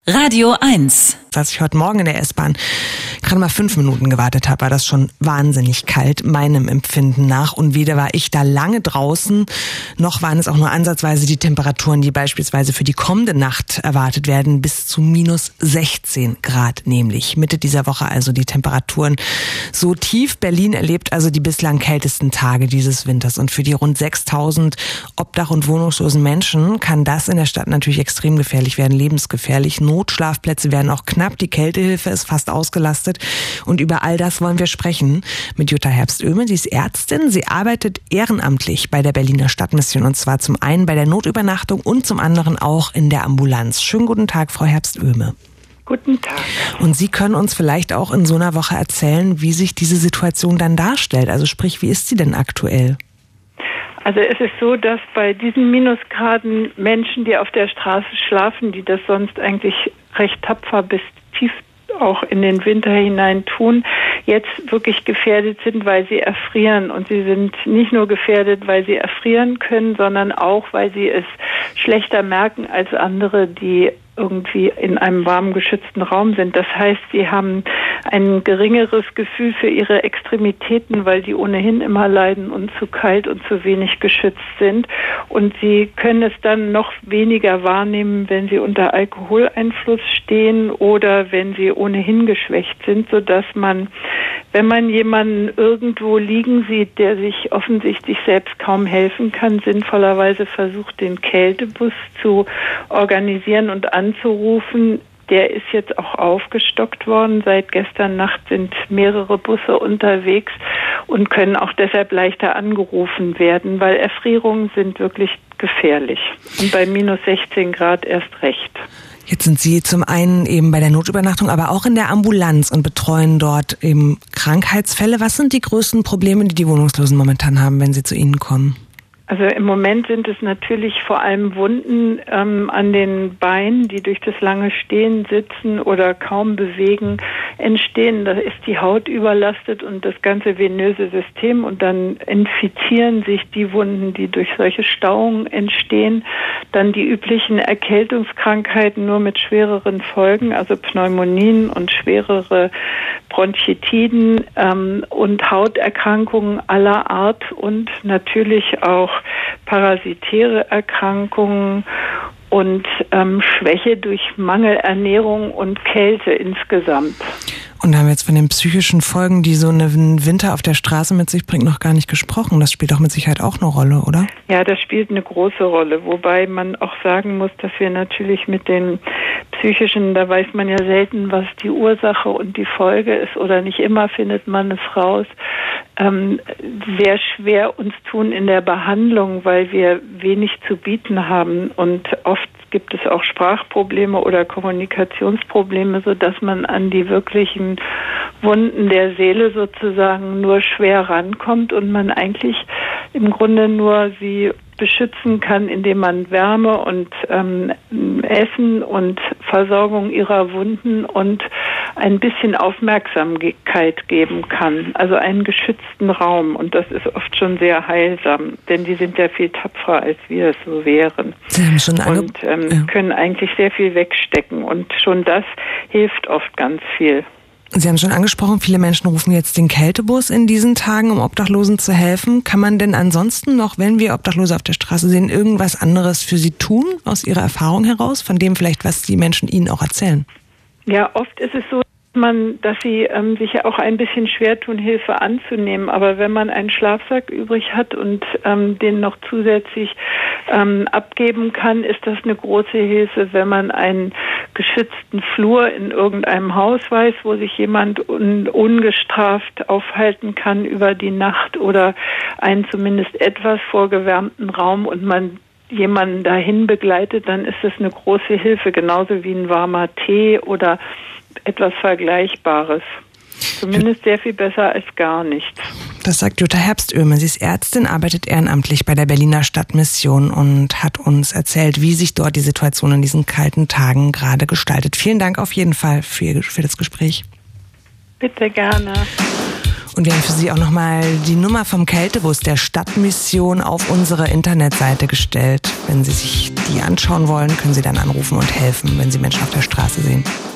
Radio 1. Als ich heute Morgen in der S-Bahn gerade mal 5 Minuten gewartet habe, war das schon wahnsinnig kalt, meinem Empfinden nach. Und weder war ich da lange draußen, noch waren es auch nur ansatzweise die Temperaturen, die beispielsweise für die kommende Nacht erwartet werden, bis zu minus 16 Grad nämlich. Mitte dieser Woche also die Temperaturen so tief. Berlin erlebt also die bislang kältesten Tage dieses Winters. Und für die rund 6.000 Obdach- und wohnungslosen Menschen kann das in der Stadt natürlich extrem gefährlich werden, lebensgefährlich. Notschlafplätze werden auch knapp. Die Kältehilfe ist fast ausgelastet. Und über all das wollen wir sprechen mit Jutta Herbst-Oehme. Sie ist Ärztin. Sie arbeitet ehrenamtlich bei der Berliner Stadtmission. Und zwar zum einen bei der Notübernachtung und zum anderen auch in der Ambulanz. Schönen guten Tag, Frau Herbst-Oehme. Guten Tag. Und Sie können uns vielleicht auch in so einer Woche erzählen, wie sich diese Situation dann darstellt. Also sprich, wie ist sie denn aktuell? Also es ist so, dass bei diesen Minusgraden Menschen, die auf der Straße schlafen, die das sonst eigentlich recht tapfer bis tief auch in den Winter hinein tun, jetzt wirklich gefährdet sind, weil sie erfrieren. Und sie sind nicht nur gefährdet, weil sie erfrieren können, sondern auch, weil sie es schlechter merken als andere, die irgendwie in einem warmen, geschützten Raum sind. Das heißt, sie haben ein geringeres Gefühl für ihre Extremitäten, weil die ohnehin immer leiden und zu kalt und zu wenig geschützt sind. Und sie können es dann noch weniger wahrnehmen, wenn sie unter Alkoholeinfluss stehen oder wenn sie ohnehin geschwächt sind, sodass man, wenn man jemanden irgendwo liegen sieht, der sich offensichtlich selbst kaum helfen kann, sinnvollerweise versucht, den Kältebus zu organisieren und anzurufen. Der ist jetzt auch aufgestockt worden. Seit gestern Nacht sind mehrere Busse unterwegs und können auch deshalb leichter angerufen werden, weil Erfrierungen sind wirklich gefährlich. Und bei minus 16 Grad erst recht. Jetzt sind Sie zum einen eben bei der Notübernachtung, aber auch in der Ambulanz und betreuen dort eben Krankheitsfälle. Was sind die größten Probleme, die die Wohnungslosen momentan haben, wenn sie zu Ihnen kommen? Also im Moment sind es natürlich vor allem Wunden an den Beinen, die durch das lange Stehen, Sitzen oder kaum bewegen entstehen. Da ist die Haut überlastet und das ganze venöse System und dann infizieren sich die Wunden, die durch solche Stauungen entstehen. Dann die üblichen Erkältungskrankheiten nur mit schwereren Folgen, also Pneumonien und schwerere Bronchitiden und Hauterkrankungen aller Art und natürlich auch parasitäre Erkrankungen und Schwäche durch Mangelernährung und Kälte insgesamt. Und da haben wir jetzt von den psychischen Folgen, die so einen Winter auf der Straße mit sich bringt, noch gar nicht gesprochen. Das spielt doch mit Sicherheit auch eine Rolle, oder? Ja, das spielt eine große Rolle. Wobei man auch sagen muss, dass wir natürlich mit den psychischen, da weiß man ja selten, was die Ursache und die Folge ist, oder nicht immer findet man es raus, sehr schwer uns tun in der Behandlung, weil wir wenig zu bieten haben und oft gibt es auch Sprachprobleme oder Kommunikationsprobleme, sodass man an die wirklichen Wunden der Seele sozusagen nur schwer rankommt und man eigentlich im Grunde nur sie beschützen kann, indem man Wärme und Essen und Versorgung ihrer Wunden und ein bisschen Aufmerksamkeit geben kann. Also einen geschützten Raum. Und das ist oft schon sehr heilsam, denn die sind ja viel tapferer, als wir es so wären. Sie haben schon und können eigentlich sehr viel wegstecken. Und schon das hilft oft ganz viel. Sie haben schon angesprochen, viele Menschen rufen jetzt den Kältebus in diesen Tagen, um Obdachlosen zu helfen. Kann man denn ansonsten noch, wenn wir Obdachlose auf der Straße sehen, irgendwas anderes für sie tun, aus Ihrer Erfahrung heraus, von dem vielleicht, was die Menschen Ihnen auch erzählen? Ja, oft ist es so, dass sie sich ja auch ein bisschen schwer tun, Hilfe anzunehmen. Aber wenn man einen Schlafsack übrig hat und den noch zusätzlich abgeben kann, ist das eine große Hilfe, wenn man einen geschützten Flur in irgendeinem Haus weiß, wo sich jemand ungestraft aufhalten kann über die Nacht oder einen zumindest etwas vorgewärmten Raum und man jemanden dahin begleitet, dann ist das eine große Hilfe, genauso wie ein warmer Tee oder etwas Vergleichbares. Zumindest sehr viel besser als gar nichts. Das sagt Jutta Herbst-Oehme. Sie ist Ärztin, arbeitet ehrenamtlich bei der Berliner Stadtmission und hat uns erzählt, wie sich dort die Situation in diesen kalten Tagen gerade gestaltet. Vielen Dank auf jeden Fall für das Gespräch. Bitte gerne. Und wir haben für Sie auch nochmal die Nummer vom Kältebus der Stadtmission auf unsere Internetseite gestellt. Wenn Sie sich die anschauen wollen, können Sie dann anrufen und helfen, wenn Sie Menschen auf der Straße sehen.